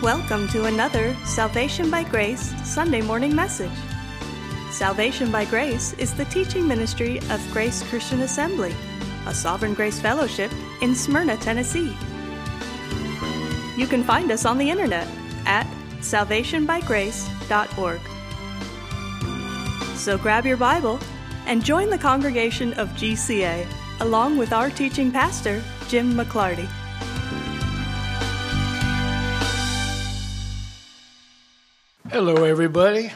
Welcome to another Salvation by Grace Sunday morning message. Salvation by Grace is the teaching ministry of Grace Christian Assembly, a Sovereign Grace Fellowship in Smyrna, Tennessee. You can find us on the internet at salvationbygrace.org. So grab your Bible and join the congregation of GCA along with our teaching pastor, Jim McClarty. Hello, everybody.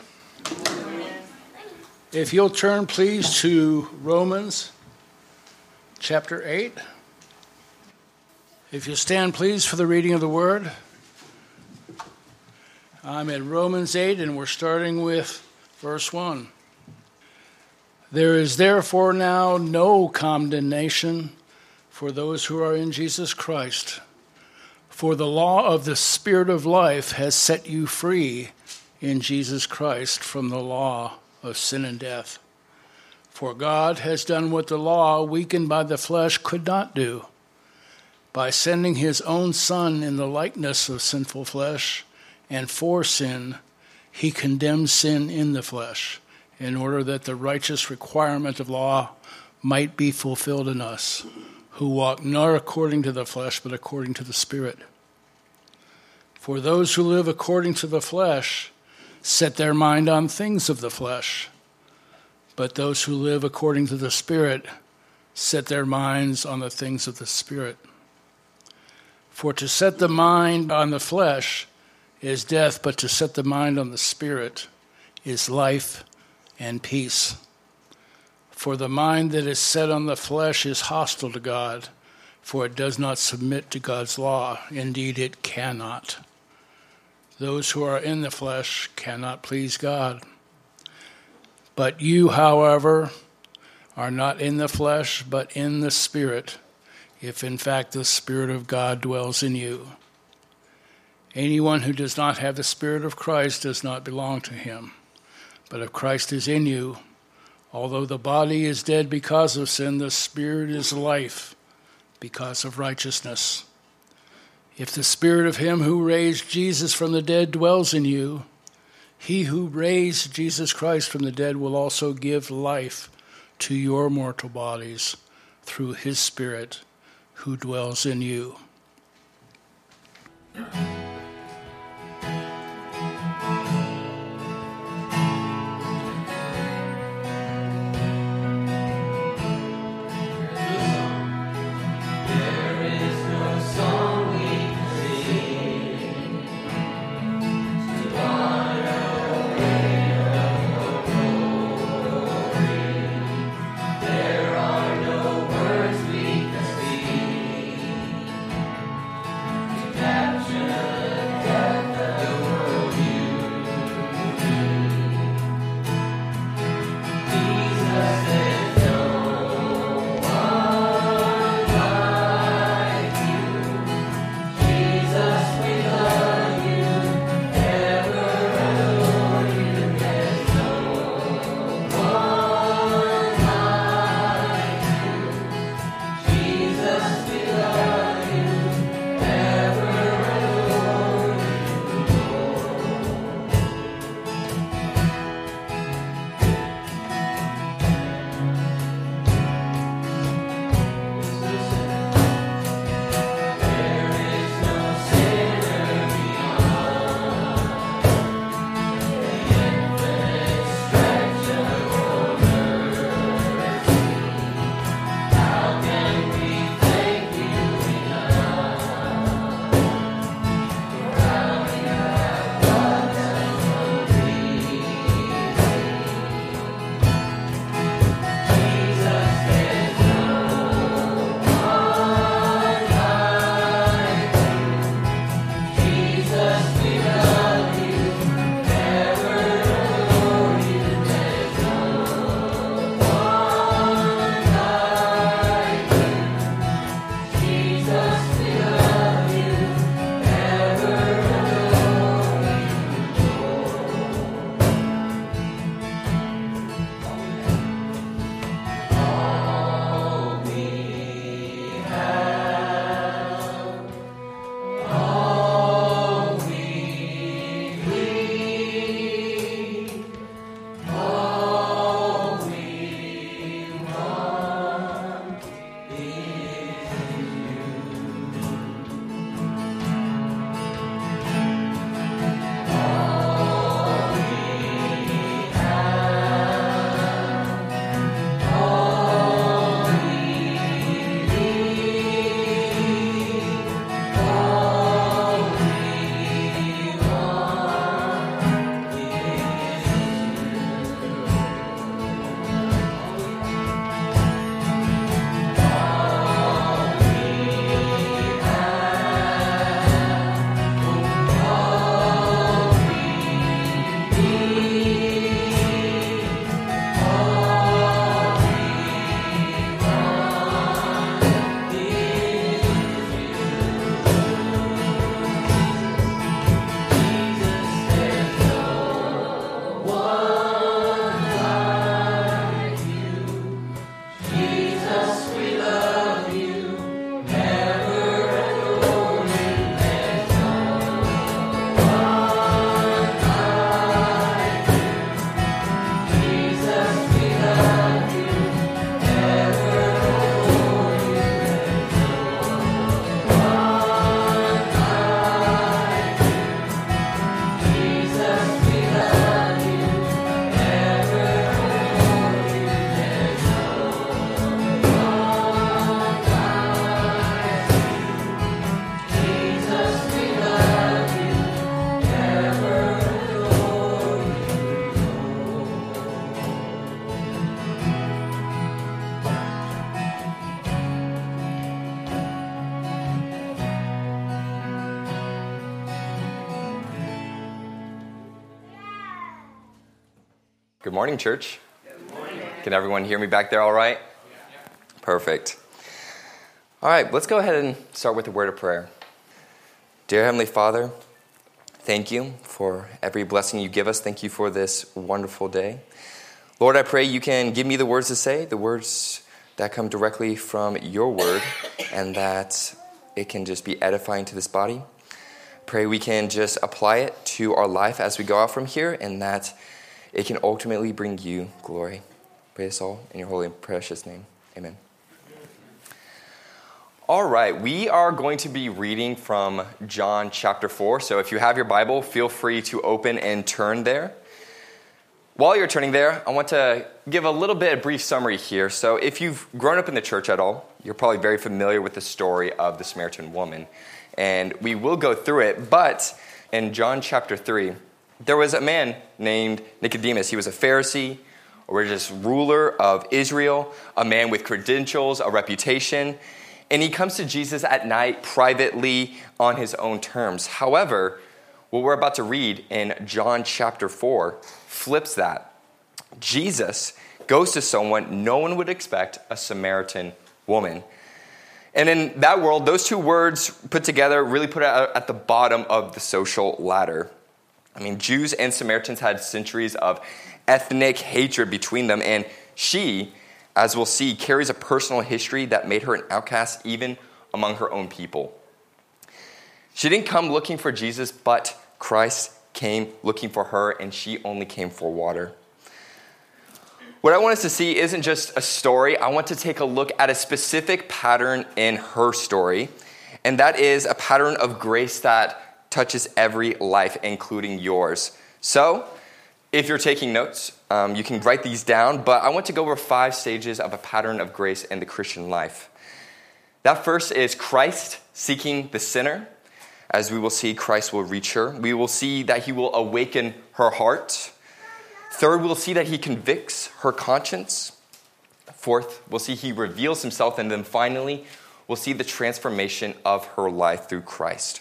If you'll turn, please, to Romans chapter 8. If you stand, please, for the reading of the Word. I'm in Romans 8, and we're starting with verse 1. There is therefore now no condemnation for those who are in Jesus Christ. For the law of the Spirit of life has set you free in Jesus Christ from the law of sin and death. For God has done what the law, weakened by the flesh, could not do. By sending his own Son in the likeness of sinful flesh, and for sin, he condemned sin in the flesh, in order that the righteous requirement of law might be fulfilled in us, who walk not according to the flesh, but according to the Spirit. For those who live according to the flesh set their mind on things of the flesh, but those who live according to the Spirit set their minds on the things of the Spirit. For to set the mind on the flesh is death, but to set the mind on the Spirit is life and peace. For the mind that is set on the flesh is hostile to God, for it does not submit to God's law. Indeed, it cannot. Those who are in the flesh cannot please God. But you, however, are not in the flesh, but in the Spirit, if in fact the Spirit of God dwells in you. Anyone who does not have the Spirit of Christ does not belong to him. But if Christ is in you, although the body is dead because of sin, the Spirit is life because of righteousness. If the Spirit of him who raised Jesus from the dead dwells in you, he who raised Jesus Christ from the dead will also give life to your mortal bodies through his Spirit who dwells in you. Good morning, church. Good morning. Can everyone hear me back there all right? Yeah. Perfect. All right, let's go ahead and start with a word of prayer. Dear Heavenly Father, thank you for every blessing you give us. Thank you for this wonderful day. Lord, I pray you can give me the words to say, the words that come directly from your word, and that it can just be edifying to this body. Pray we can just apply it to our life as we go out from here, and that it can ultimately bring you glory. Pray this all in your holy and precious name. Amen. All right, we are going to be reading from John chapter 4. So if you have your Bible, feel free to open and turn there. While you're turning there, I want to give a little bit of brief summary here. So if you've grown up in the church at all, you're probably very familiar with the story of the Samaritan woman. And we will go through it, but in John chapter 3, there was a man named Nicodemus. He was a Pharisee, a religious ruler of Israel, a man with credentials, a reputation, and he comes to Jesus at night privately on his own terms. However, what we're about to read in John chapter 4 flips that. Jesus goes to someone no one would expect, a Samaritan woman. And in that world, those two words put together really put it at the bottom of the social ladder. I mean, Jews and Samaritans had centuries of ethnic hatred between them, and she, as we'll see, carries a personal history that made her an outcast even among her own people. She didn't come looking for Jesus, but Christ came looking for her, and she only came for water. What I want us to see isn't just a story. I want to take a look at a specific pattern in her story, and that is a pattern of grace that touches every life, including yours. So, if you're taking notes, you can write these down, but I want to go over 5 stages of a pattern of grace in the Christian life. That first is Christ seeking the sinner. As we will see, Christ will reach her. We will see that he will awaken her heart. Third, we'll see that he convicts her conscience. Fourth, we'll see he reveals himself. And then finally, we'll see the transformation of her life through Christ.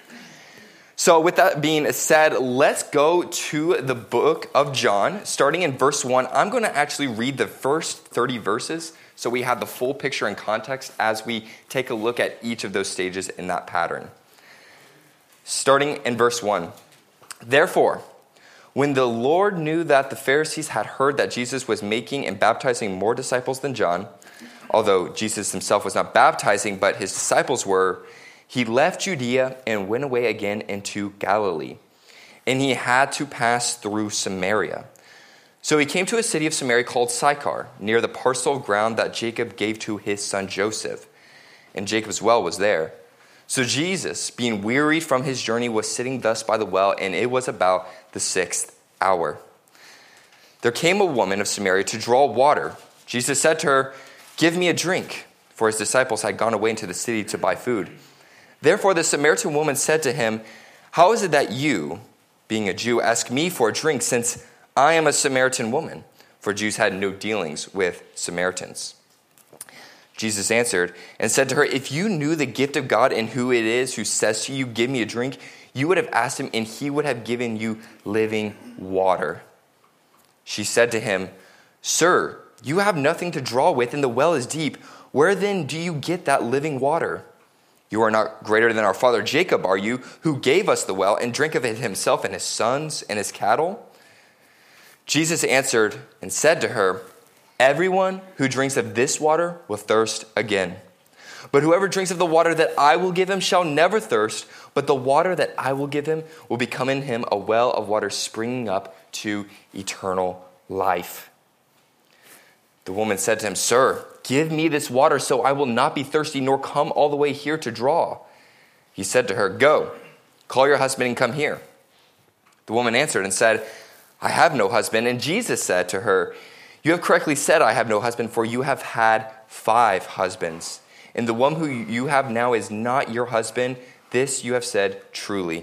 So with that being said, let's go to the book of John. Starting in verse 1, I'm going to actually read the first 30 verses so we have the full picture and context as we take a look at each of those stages in that pattern. Starting in verse 1. Therefore, when the Lord knew that the Pharisees had heard that Jesus was making and baptizing more disciples than John, although Jesus himself was not baptizing, but his disciples were, he left Judea and went away again into Galilee. And he had to pass through Samaria. So he came to a city of Samaria called Sychar, near the parcel of ground that Jacob gave to his son Joseph. And Jacob's well was there. So Jesus, being wearied from his journey, was sitting thus by the well, and it was about the 6th hour. There came a woman of Samaria to draw water. Jesus said to her, "Give me a drink," for his disciples had gone away into the city to buy food. Therefore the Samaritan woman said to him, "How is it that you, being a Jew, ask me for a drink, since I am a Samaritan woman?" For Jews had no dealings with Samaritans. Jesus answered and said to her, "If you knew the gift of God and who it is who says to you, 'Give me a drink,' you would have asked him, and he would have given you living water." She said to him, "Sir, you have nothing to draw with, and the well is deep. Where then do you get that living water? You are not greater than our father Jacob, are you, who gave us the well and drank of it himself and his sons and his cattle?" Jesus answered and said to her, "Everyone who drinks of this water will thirst again. But whoever drinks of the water that I will give him shall never thirst, but the water that I will give him will become in him a well of water springing up to eternal life." The woman said to him, "Sir, give me this water so I will not be thirsty nor come all the way here to draw." He said to her, "Go, call your husband and come here." The woman answered and said, "I have no husband." And Jesus said to her, "You have correctly said, 'I have no husband,' for you have had 5 husbands. And the one who you have now is not your husband. This you have said truly."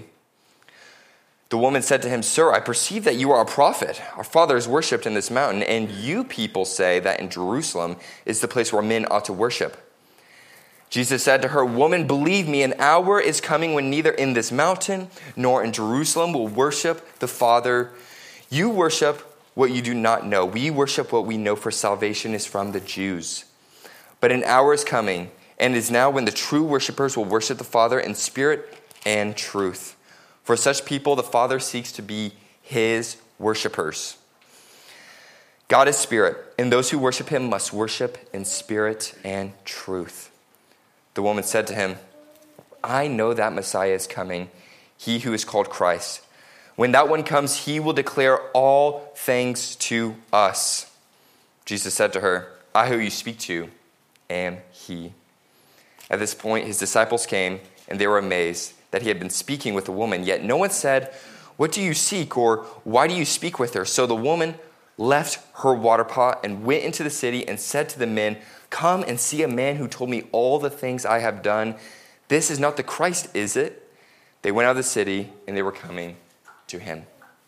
The woman said to him, "Sir, I perceive that you are a prophet. Our fathers worshipped in this mountain, and you people say that in Jerusalem is the place where men ought to worship." Jesus said to her, "Woman, believe me, an hour is coming when neither in this mountain nor in Jerusalem will worship the Father you worship what you do not know. We worship what we know, for salvation is from the Jews. But an hour is coming, and is now, when the true worshipers will worship the Father in spirit and truth. For such people, the Father seeks to be his worshipers. God is spirit, and those who worship him must worship in spirit and truth. The woman said to him, I know that Messiah is coming, he who is called Christ. When that one comes, he will declare all things to us. Jesus said to her, I who you speak to am he. At this point, his disciples came, and they were amazed that he had been speaking with a woman. Yet no one said, what do you seek, or why do you speak with her? So the woman left her water pot and went into the city and said to the men, come and see a man who told me all the things I have done. This is not the Christ, is it? They went out of the city, and they were coming to him.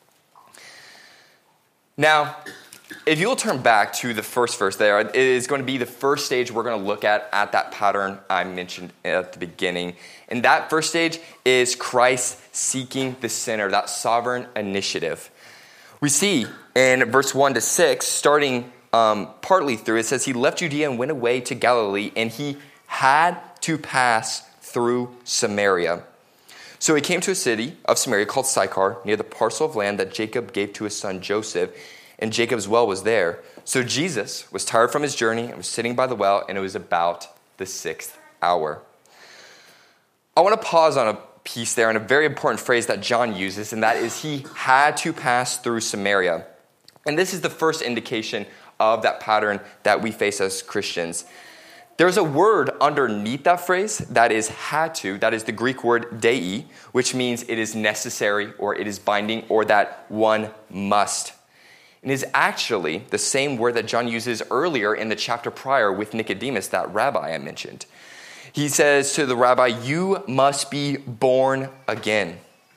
Now, if you'll turn back to the first verse there, it is going to be the first stage we're going to look at that pattern I mentioned at the beginning. And that first stage is Christ seeking the sinner, that sovereign initiative. We see in verse 1 to 6, starting partly through, it says, he left Judea and went away to Galilee, and he had to pass through Samaria. So he came to a city of Samaria called Sychar, near the parcel of land that Jacob gave to his son Joseph, and Jacob's well was there. So Jesus was tired from his journey and was sitting by the well, and it was about the 6th hour. I want to pause on a piece there and a very important phrase that John uses, and that is he had to pass through Samaria. And this is the first indication of that pattern that we face as Christians. There's a word underneath that phrase that is had to, that is the Greek word dei, which means it is necessary or it is binding or that one must. It is actually the same word that John uses earlier in the chapter prior with Nicodemus, that rabbi I mentioned. He says to the rabbi, you must be born again.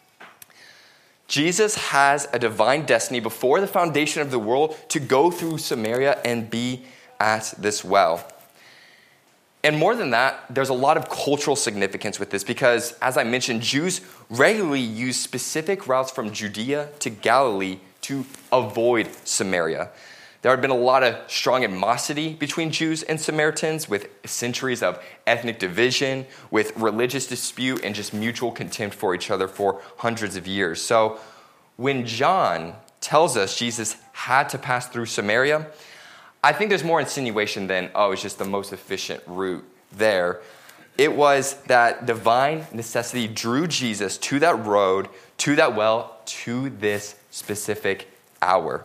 Jesus has a divine destiny before the foundation of the world to go through Samaria and be at this well. And more than that, there's a lot of cultural significance with this because, as I mentioned, Jews regularly use specific routes from Judea to Galilee to avoid Samaria. There had been a lot of strong animosity between Jews and Samaritans, with centuries of ethnic division, with religious dispute, and just mutual contempt for each other for hundreds of years. So when John tells us Jesus had to pass through Samaria, I think there's more insinuation than, it's just the most efficient route there. It was that divine necessity drew Jesus to that road, to that well, to this specific hour.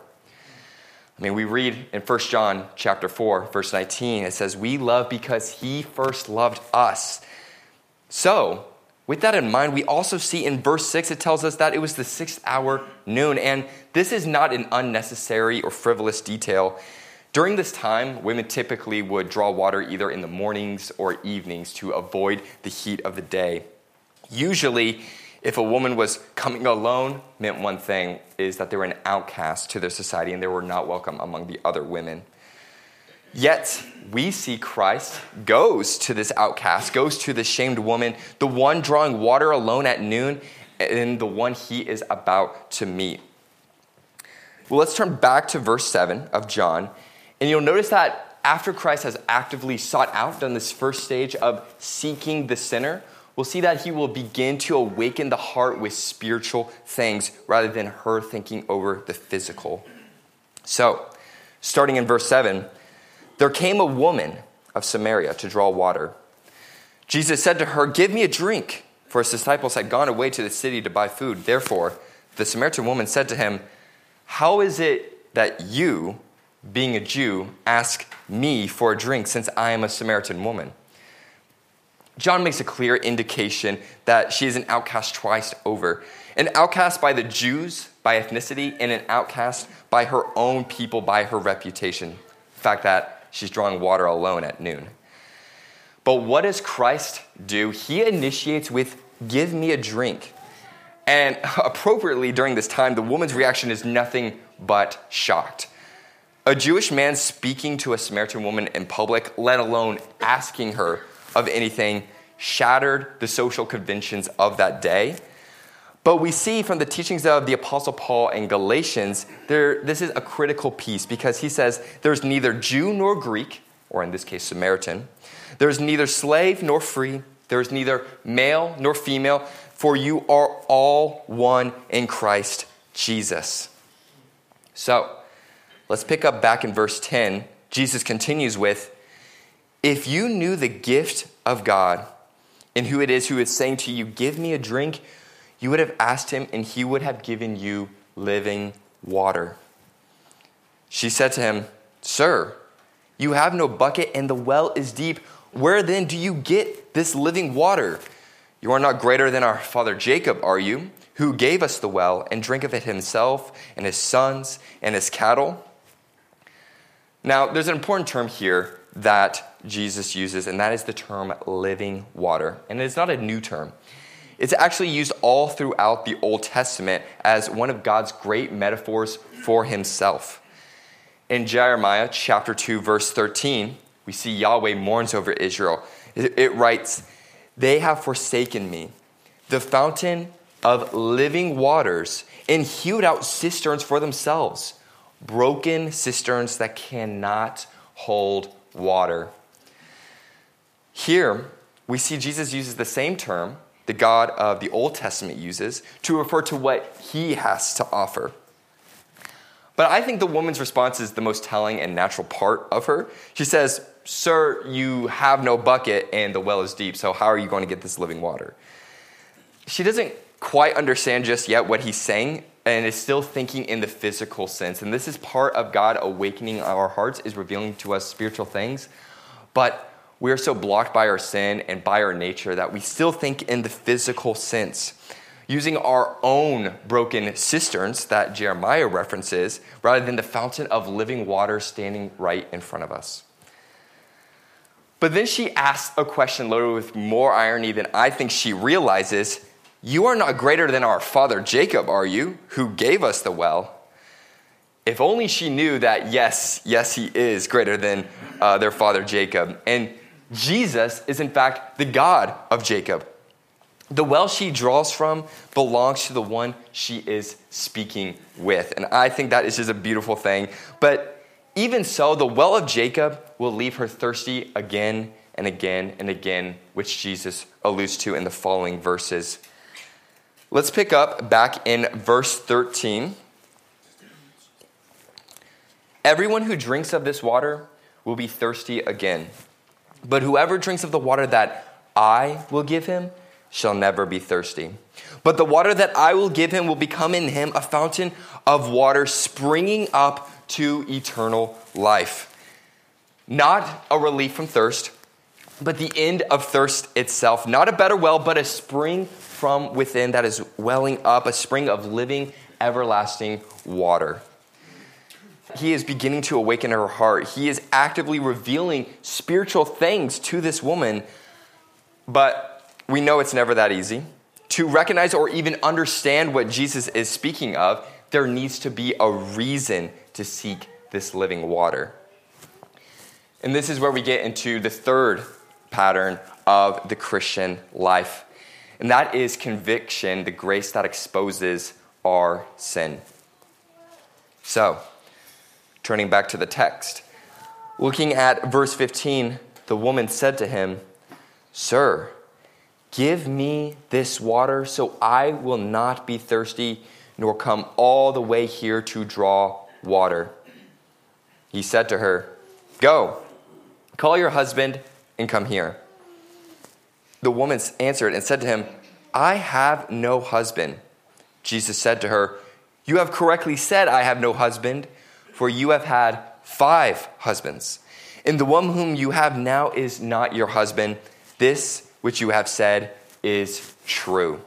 I mean, we read in 1 John chapter 4, verse 19, it says, we love because he first loved us. So, with that in mind, we also see in verse 6, it tells us that it was the 6th hour, noon. And this is not an unnecessary or frivolous detail. During this time, women typically would draw water either in the mornings or evenings to avoid the heat of the day. Usually, if a woman was coming alone, meant one thing, is that they were an outcast to their society and they were not welcome among the other women. Yet, we see Christ goes to this outcast, goes to this shamed woman, the one drawing water alone at noon, and the one he is about to meet. Well, let's turn back to verse 7 of John, and you'll notice that after Christ has actively sought out, done this first stage of seeking the sinner, we'll see that he will begin to awaken the heart with spiritual things rather than her thinking over the physical. So, starting in verse 7, there came a woman of Samaria to draw water. Jesus said to her, give me a drink, for his disciples had gone away to the city to buy food. Therefore, the Samaritan woman said to him, how is it that you, being a Jew, ask me for a drink since I am a Samaritan woman? John makes a clear indication that she is an outcast twice over. An outcast by the Jews, by ethnicity, and an outcast by her own people, by her reputation. The fact that she's drawing water alone at noon. But what does Christ do? He initiates with, give me a drink. And appropriately during this time, the woman's reaction is nothing but shocked. A Jewish man speaking to a Samaritan woman in public, let alone asking her of anything, shattered the social conventions of that day. But we see from the teachings of the Apostle Paul in Galatians, this is a critical piece because he says there's neither Jew nor Greek, or in this case Samaritan. There's neither slave nor free. There's neither male nor female, for you are all one in Christ Jesus. So, let's pick up back in verse 10. Jesus continues with, if you knew the gift of God and who it is who is saying to you, give me a drink, you would have asked him and he would have given you living water. She said to him, Sir, you have no bucket and the well is deep. Where then do you get this living water? You are not greater than our father Jacob, are you, who gave us the well and drank of it himself and his sons and his cattle? Now, there's an important term here that Jesus uses, and that is the term living water. And it's not a new term. It's actually used all throughout the Old Testament as one of God's great metaphors for himself. In Jeremiah chapter 2, verse 13, we see Yahweh mourns over Israel. It writes, they have forsaken me, the fountain of living waters, and hewed out cisterns for themselves, broken cisterns that cannot hold water. Here, we see Jesus uses the same term the God of the Old Testament uses to refer to what he has to offer. But I think the woman's response is the most telling and natural part of her. She says, Sir, you have no bucket and the well is deep, so how are you going to get this living water? She doesn't quite understand just yet what he's saying and is still thinking in the physical sense. And this is part of God awakening our hearts, is revealing to us spiritual things. But we are so blocked by our sin and by our nature that we still think in the physical sense, using our own broken cisterns that Jeremiah references, rather than the fountain of living water standing right in front of us. But then she asks a question loaded with more irony than I think she realizes. You are not greater than our father Jacob, are you, who gave us the well? If only she knew that, yes, he is greater than their father Jacob. And Jesus is, in fact, the God of Jacob. The well she draws from belongs to the one she is speaking with. And I think that is just a beautiful thing. But even so, the well of Jacob will leave her thirsty again and again and again, which Jesus alludes to in the following verses. Let's pick up back in verse 13. Everyone who drinks of this water will be thirsty again. But whoever drinks of the water that I will give him shall never be thirsty. But the water that I will give him will become in him a fountain of water springing up to eternal life. Not a relief from thirst, but the end of thirst itself. Not a better well, but a spring from within that is welling up, a spring of living, everlasting water. He is beginning to awaken her heart. He is actively revealing spiritual things to this woman, but we know it's never that easy. To recognize or even understand what Jesus is speaking of, there needs to be a reason to seek this living water. And this is where we get into the third pattern of the Christian life. And that is conviction, the grace that exposes our sin. So, turning back to the text, looking at verse 15, the woman said to him, Sir, give me this water so I will not be thirsty, nor come all the way here to draw water. He said to her, Go, call your husband and come here. The woman answered and said to him, I have no husband. Jesus said to her, You have correctly said, I have no husband, for you have had 5 husbands. And the one whom you have now is not your husband. This which you have said is true.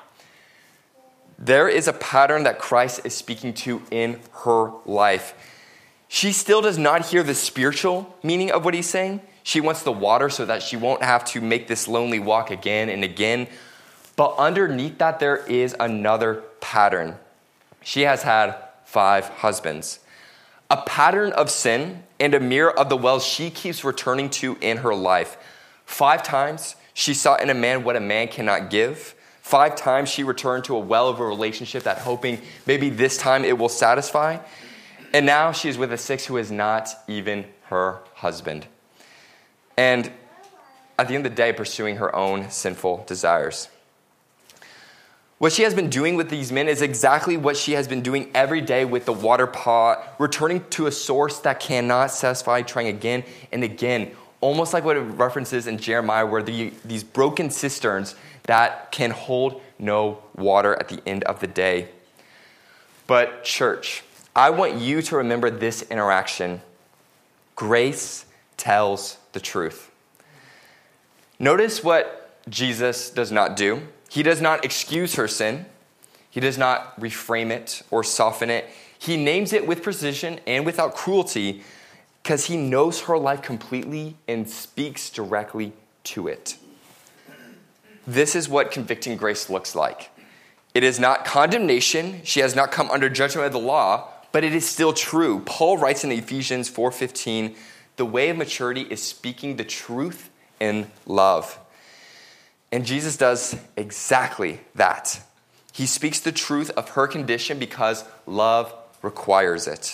There is a pattern that Christ is speaking to in her life. She still does not hear the spiritual meaning of what he's saying. She wants the water so that she won't have to make this lonely walk again and again. But underneath that, there is another pattern. She has had 5 husbands. A pattern of sin and a mirror of the wells she keeps returning to in her life. 5 times she sought in a man what a man cannot give. 5 times she returned to a well of a relationship that hoping maybe this time it will satisfy. And now she is with a 6th who is not even her husband. And at the end of the day, pursuing her own sinful desires. What she has been doing with these men is exactly what she has been doing every day with the water pot, returning to a source that cannot satisfy, trying again and again, almost like what it references in Jeremiah, where these broken cisterns that can hold no water at the end of the day. But church, I want you to remember this interaction. Grace tells the truth. Notice what Jesus does not do. He does not excuse her sin. He does not reframe it or soften it. He names it with precision and without cruelty because he knows her life completely and speaks directly to it. This is what convicting grace looks like. It is not condemnation. She has not come under judgment of the law, but it is still true. Paul writes in Ephesians 4:15, the way of maturity is speaking the truth in love. And Jesus does exactly that. He speaks the truth of her condition because love requires it.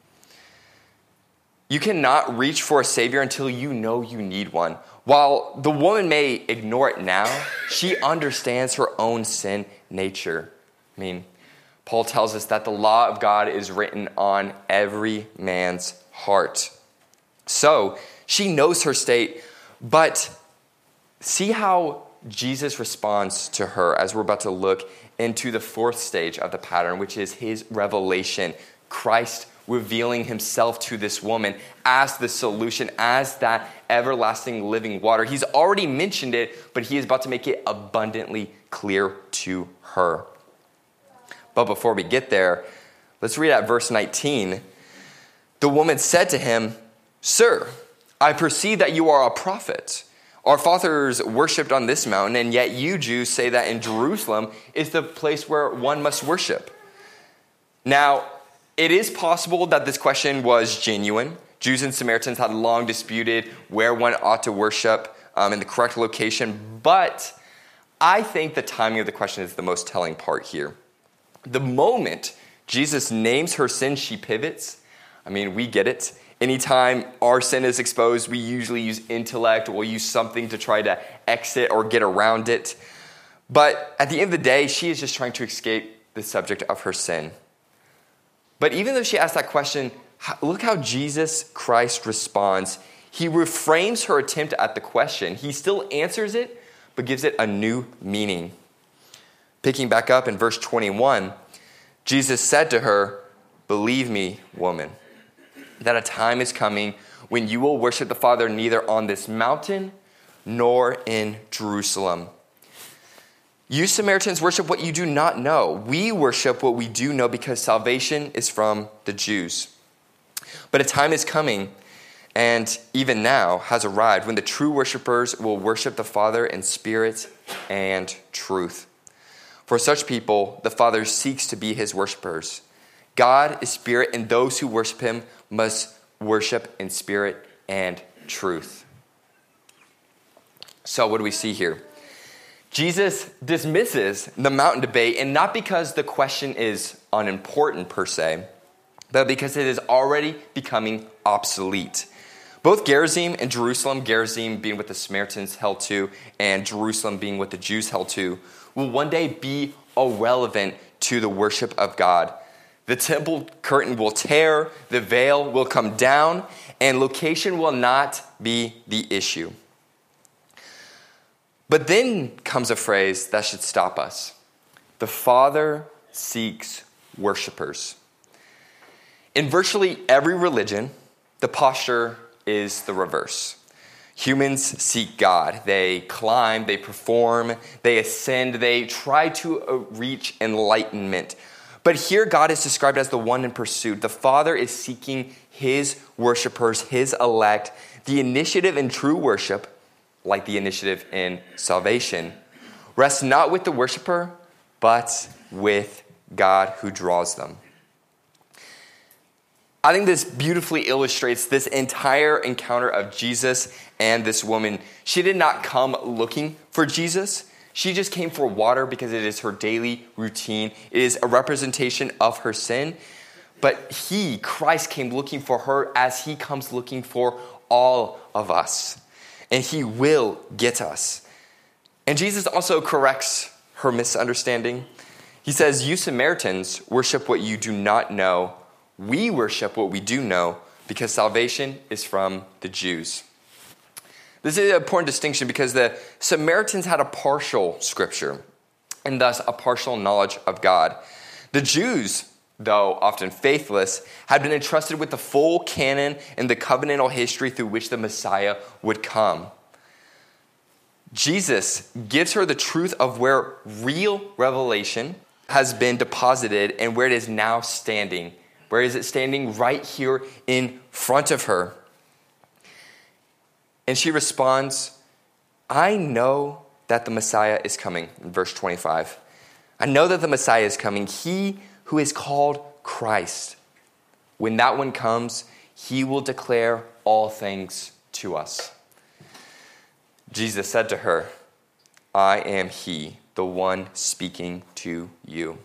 You cannot reach for a Savior until you know you need one. While the woman may ignore it now, she understands her own sin nature. Paul tells us that the law of God is written on every man's heart. So, she knows her state, but see how Jesus responds to her as we're about to look into the 4th stage of the pattern, which is his revelation. Christ revealing himself to this woman as the solution, as that everlasting living water. He's already mentioned it, but he is about to make it abundantly clear to her. But before we get there, let's read at verse 19. The woman said to him, "Sir, I perceive that you are a prophet. Our fathers worshipped on this mountain, and yet you Jews say that in Jerusalem is the place where one must worship." Now, it is possible that this question was genuine. Jews and Samaritans had long disputed where one ought to worship in the correct location, but I think the timing of the question is the most telling part here. The moment Jesus names her sin, she pivots. We get it. Anytime our sin is exposed, we usually use intellect, we'll use something to try to exit or get around it. But at the end of the day, she is just trying to escape the subject of her sin. But even though she asked that question, look how Jesus Christ responds. He reframes her attempt at the question. He still answers it, but gives it a new meaning. Picking back up in verse 21, Jesus said to her, "Believe me, woman, that a time is coming when you will worship the Father neither on this mountain nor in Jerusalem. You Samaritans worship what you do not know. We worship what we do know because salvation is from the Jews. But a time is coming, and even now has arrived, when the true worshipers will worship the Father in spirit and truth. For such people, the Father seeks to be his worshipers. God is spirit, and those who worship him must worship in spirit and truth." So what do we see here? Jesus dismisses the mountain debate, and not because the question is unimportant per se, but because it is already becoming obsolete. Both Gerizim and Jerusalem, Gerizim being what the Samaritans held to, and Jerusalem being what the Jews held to, will one day be irrelevant to the worship of God. The temple curtain will tear, the veil will come down, and location will not be the issue. But then comes a phrase that should stop us. The Father seeks worshipers. In virtually every religion, the posture is the reverse. Humans seek God. They climb, they perform, they ascend, they try to reach enlightenment. But here God is described as the one in pursuit. The Father is seeking his worshipers, his elect. The initiative in true worship, like the initiative in salvation, rests not with the worshiper, but with God who draws them. I think this beautifully illustrates this entire encounter of Jesus and this woman. She did not come looking for Jesus. She just came for water because it is her daily routine. It is a representation of her sin. But he, Christ, came looking for her as he comes looking for all of us. And he will get us. And Jesus also corrects her misunderstanding. He says, you Samaritans worship what you do not know. We worship what we do know, because salvation is from the Jews. This is an important distinction because the Samaritans had a partial scripture and thus a partial knowledge of God. The Jews, though often faithless, had been entrusted with the full canon and the covenantal history through which the Messiah would come. Jesus gives her the truth of where real revelation has been deposited and where it is now standing. Where is it standing? Right here in front of her. And she responds, I know that the Messiah is coming, in verse 25. I know that the Messiah is coming, he who is called Christ. When that one comes, he will declare all things to us. Jesus said to her, I am he, the one speaking to you.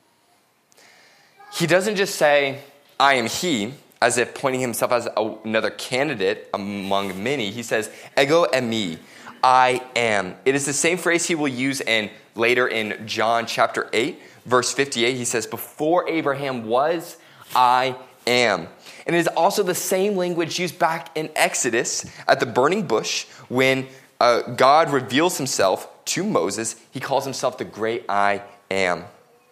He doesn't just say, I am he, as if pointing himself as another candidate among many. He says, ego eimi, I am. It is the same phrase he will use later in John chapter 8, verse 58. He says, before Abraham was, I am. And it is also the same language used back in Exodus at the burning bush when God reveals himself to Moses. He calls himself the great I am.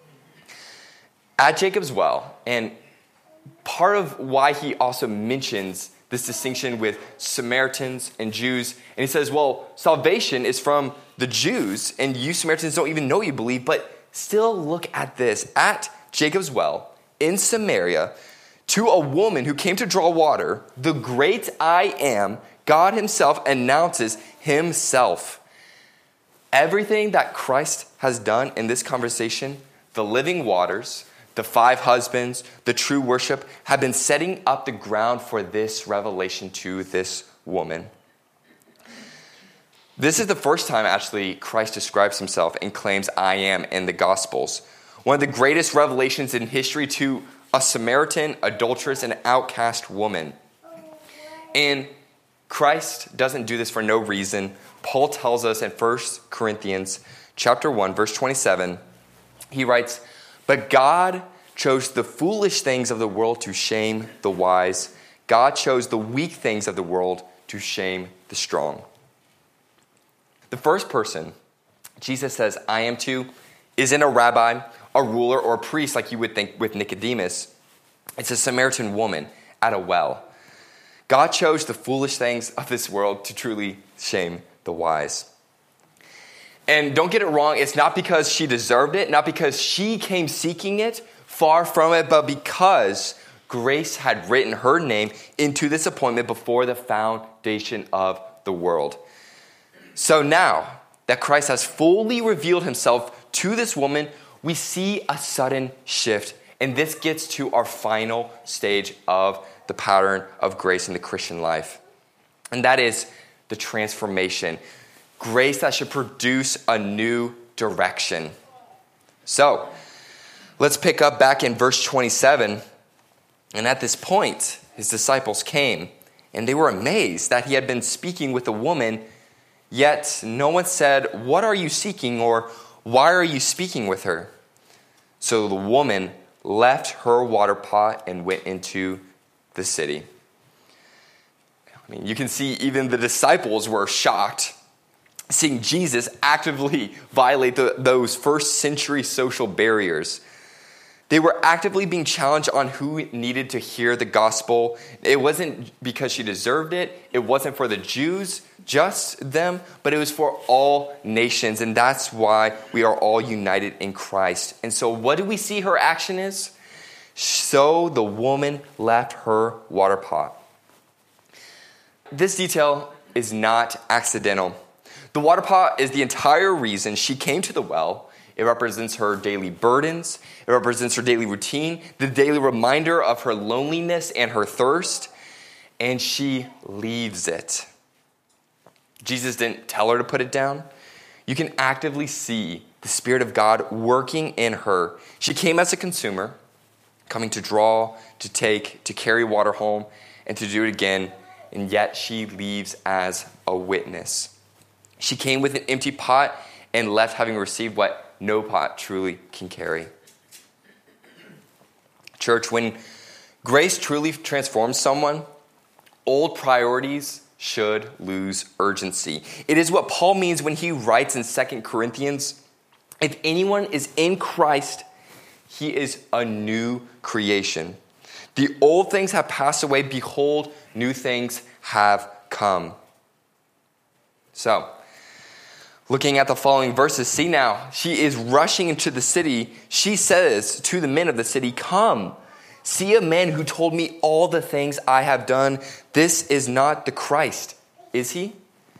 At Jacob's well, and part of why he also mentions this distinction with Samaritans and Jews, and he says, well, salvation is from the Jews, and you Samaritans don't even know you believe, but still look at this. At Jacob's well, in Samaria, to a woman who came to draw water, the great I am, God himself announces himself. Everything that Christ has done in this conversation, the living waters, the 5 husbands, the true worship, have been setting up the ground for this revelation to this woman. This is the first time, actually, Christ describes himself and claims I am in the Gospels. One of the greatest revelations in history to a Samaritan, adulteress, and outcast woman. And Christ doesn't do this for no reason. Paul tells us in 1 Corinthians chapter 1, verse 27, he writes, but God chose the foolish things of the world to shame the wise. God chose the weak things of the world to shame the strong. The first person Jesus says, I am to, isn't a rabbi, a ruler, or a priest like you would think with Nicodemus. It's a Samaritan woman at a well. God chose the foolish things of this world to truly shame the wise. And don't get it wrong, it's not because she deserved it, not because she came seeking it, far from it, but because grace had written her name into this appointment before the foundation of the world. So now that Christ has fully revealed himself to this woman, we see a sudden shift. And this gets to our final stage of the pattern of grace in the Christian life. And that is the transformation. Grace that should produce a new direction. So, let's pick up back in verse 27. And at this point, his disciples came, and they were amazed that he had been speaking with a woman, yet no one said, what are you seeking, or why are you speaking with her? So the woman left her water pot and went into the city. I mean, you can see even the disciples were shocked seeing Jesus actively violate those first century social barriers. They were actively being challenged on who needed to hear the gospel. It wasn't because she deserved it. It wasn't for the Jews, just them, but it was for all nations. And that's why we are all united in Christ. And so what do we see her action is? So the woman left her water pot. This detail is not accidental. The water pot is the entire reason she came to the well. It represents her daily burdens. It represents her daily routine, the daily reminder of her loneliness and her thirst. And she leaves it. Jesus didn't tell her to put it down. you can actively see the Spirit of God working in her. She came as a consumer, coming to draw, to take, to carry water home, and to do it again, and yet she leaves as a witness. She came with an empty pot and left having received what no pot truly can carry. Church, when grace truly transforms someone, old priorities should lose urgency. It is what Paul means when he writes in 2 Corinthians, if anyone is in Christ, he is a new creation. The old things have passed away. Behold, new things have come. So, looking at the following verses, see now, she is rushing into the city. She says to the men of the city, come, see a man who told me all the things I have done. This is not the Christ, is he?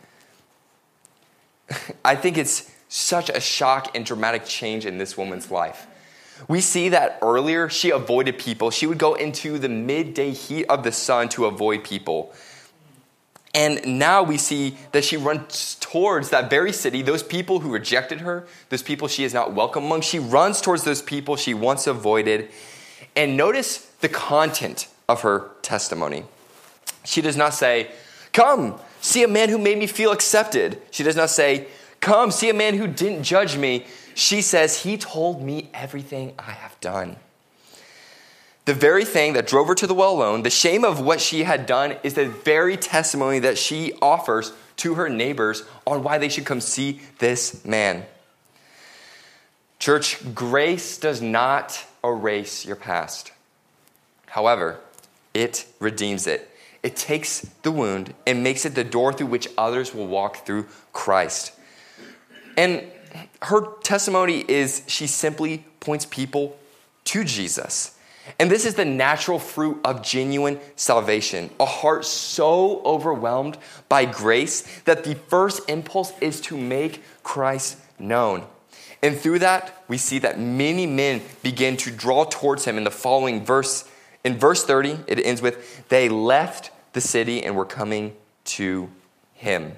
I think it's such a shock and dramatic change in this woman's life. We see that earlier she avoided people. She would go into the midday heat of the sun to avoid people. And now we see that she runs towards that very city, those people who rejected her, those people she is not welcome among. She runs towards those people she once avoided. And notice the content of her testimony. She does not say, come, see a man who made me feel accepted. She does not say, come, see a man who didn't judge me. She says, he told me everything I have done. The very thing that drove her to the well alone, the shame of what she had done, is the very testimony that she offers to her neighbors on why they should come see this man. Church, grace does not erase your past. However, it redeems it. It takes the wound and makes it the door through which others will walk through Christ. And her testimony is she simply points people to Jesus. And this is the natural fruit of genuine salvation. A heart so overwhelmed by grace that the first impulse is to make Christ known. And through that, we see that many men begin to draw towards him in the following verse. In verse 30, it ends with, they left the city and were coming to him.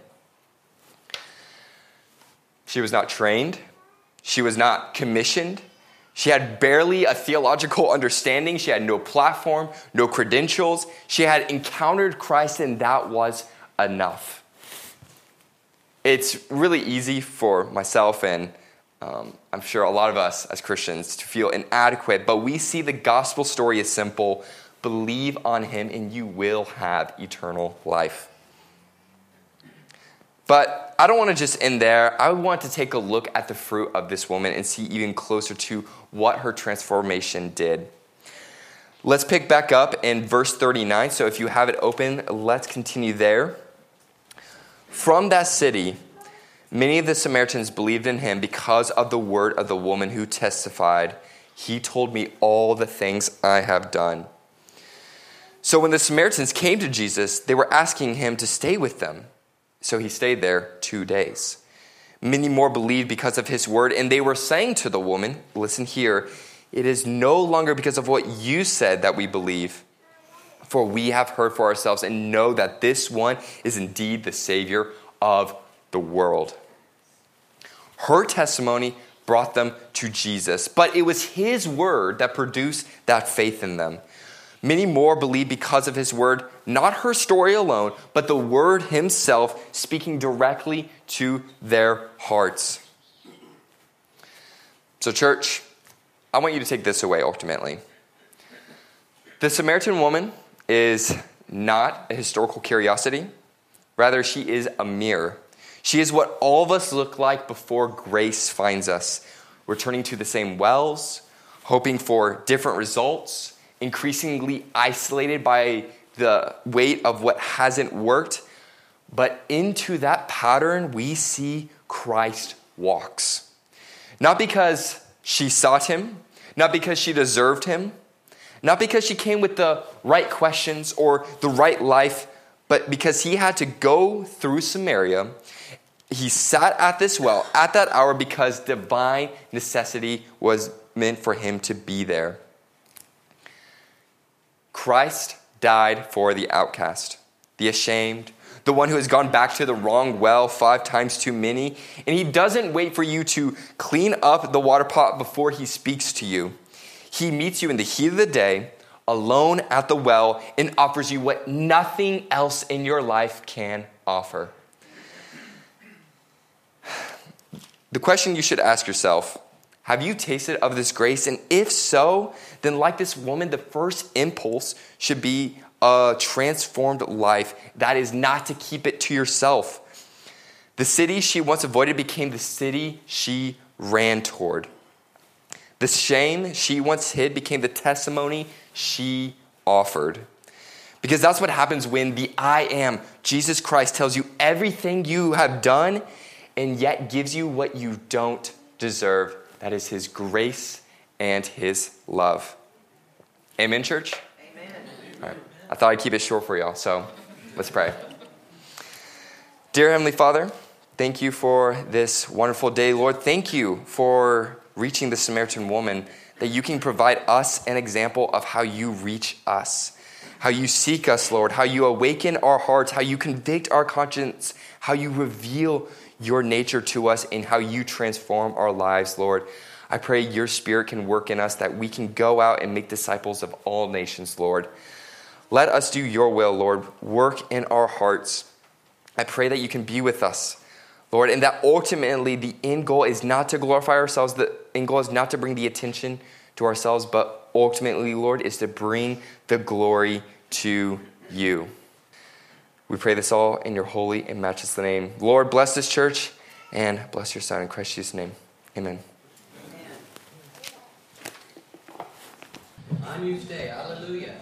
She was not trained. She was not commissioned. She had barely a theological understanding. She had no platform, no credentials. She had encountered Christ, and that was enough. It's really easy for myself and I'm sure a lot of us as Christians to feel inadequate, but we see the gospel story is simple. Believe on him and you will have eternal life. But I don't want to just end there. I want to take a look at the fruit of this woman and see even closer to what her transformation did. Let's pick back up in verse 39. So if you have it open, let's continue there. From that city, many of the Samaritans believed in him because of the word of the woman who testified, he told me all the things I have done. So when the Samaritans came to Jesus, they were asking him to stay with them. So he stayed there 2 days. Many more believed because of his word, and they were saying to the woman, listen here, it is no longer because of what you said that we believe, for we have heard for ourselves and know that this one is indeed the Savior of the world. Her testimony brought them to Jesus, but it was his word that produced that faith in them. Many more believe because of his word, not her story alone, but the word himself speaking directly to their hearts. So church, I want you to take this away ultimately. The Samaritan woman is not a historical curiosity. Rather, she is a mirror. She is what all of us look like before grace finds us, returning to the same wells, hoping for different results, increasingly isolated by the weight of what hasn't worked. But into that pattern, we see Christ walks. Not because she sought him, not because she deserved him, not because she came with the right questions or the right life, but because he had to go through Samaria. He sat at this well at that hour because divine necessity was meant for him to be there. Christ died for the outcast, the ashamed, the one who has gone back to the wrong well 5 times too many. And he doesn't wait for you to clean up the water pot before he speaks to you. He meets you in the heat of the day, alone at the well, and offers you what nothing else in your life can offer. The question you should ask yourself, have you tasted of this grace? And if so, then like this woman, the first impulse should be a transformed life. That is not to keep it to yourself. The city she once avoided became the city she ran toward. The shame she once hid became the testimony she offered. Because that's what happens when the I am, Jesus Christ, tells you everything you have done and yet gives you what you don't deserve. That is his grace and his love. Amen, church? Amen. All right. I thought I'd keep it short for y'all, so let's pray. Dear Heavenly Father, thank you for this wonderful day. Lord, thank you for reaching the Samaritan woman, that you can provide us an example of how you reach us, how you seek us, Lord, how you awaken our hearts, how you convict our conscience, how you reveal your nature to us, and how you transform our lives, Lord. I pray your Spirit can work in us, that we can go out and make disciples of all nations, Lord. Let us do your will, Lord. Work in our hearts. I pray that you can be with us, Lord, and that ultimately the end goal is not to glorify ourselves. The end goal is not to bring the attention to ourselves, but ultimately, Lord, is to bring the glory to you. We pray this all in your holy and matchless name. Lord, bless this church and bless your Son in Christ Jesus' name. Amen. On you stay. Hallelujah.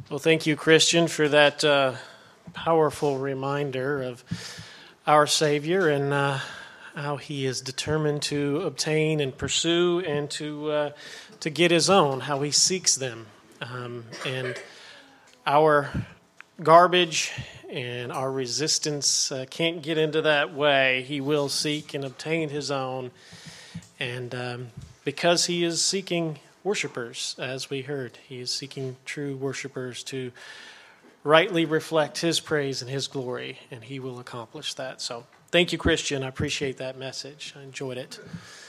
Well, thank you, Christian, for that powerful reminder of our Savior and how He is determined to obtain and pursue and to get His own, how He seeks them. And our garbage and our resistance can't get into that way. He will seek and obtain His own. And because He is seeking worshipers, as we heard, He is seeking true worshipers to rightly reflect His praise and His glory, and He will accomplish that. So thank you, Christian. I appreciate that message. I enjoyed it.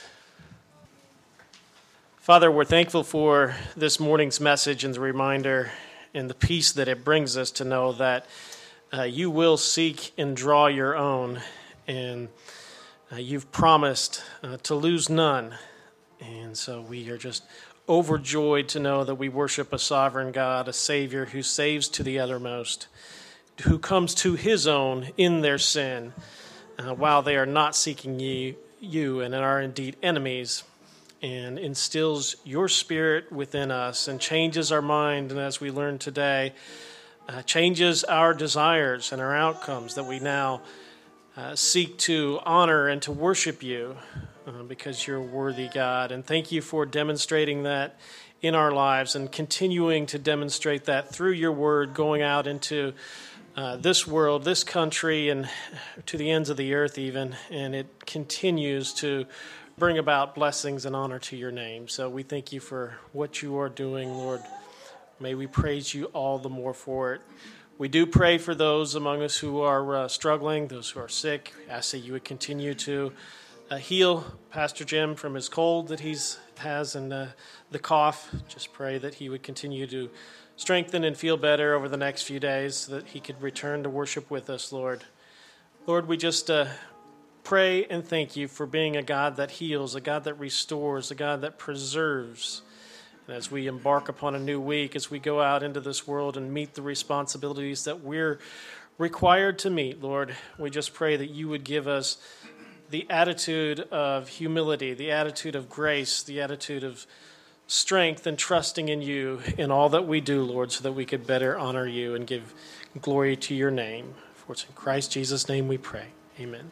Father, we're thankful for this morning's message and the reminder and the peace that it brings us to know that you will seek and draw your own, and you've promised to lose none. And so we are just overjoyed to know that we worship a sovereign God, a Savior who saves to the uttermost, who comes to His own in their sin, while they are not seeking you and are indeed enemies, and instills your Spirit within us and changes our mind, and as we learned today, changes our desires and our outcomes, that we now seek to honor and to worship you because you're a worthy God. And thank you for demonstrating that in our lives and continuing to demonstrate that through your word, going out into this world, this country, and to the ends of the earth even, and it continues to bring about blessings and honor to your name. So we thank you for what you are doing, Lord. May we praise you all the more for it. We do pray for those among us who are struggling, those who are sick. I ask that you would continue to heal Pastor Jim from his cold that he has and the cough. Just pray that he would continue to strengthen and feel better over the next few days so that he could return to worship with us, Lord. Lord, we just pray and thank you for being a God that heals, a God that restores, a God that preserves. And as we embark upon a new week, as we go out into this world and meet the responsibilities that we're required to meet, Lord, we just pray that you would give us the attitude of humility, the attitude of grace, the attitude of strength and trusting in you in all that we do, Lord, so that we could better honor you and give glory to your name. For it's in Christ Jesus' name we pray. Amen.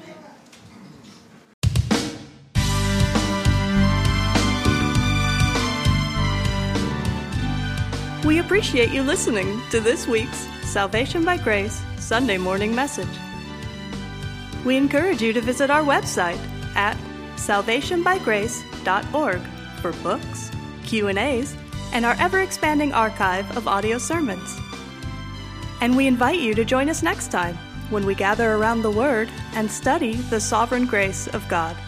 We appreciate you listening to this week's Salvation by Grace Sunday morning message. We encourage you to visit our website at salvationbygrace.org for books, Q&As, and our ever-expanding archive of audio sermons. And we invite you to join us next time when we gather around the Word and study the sovereign grace of God.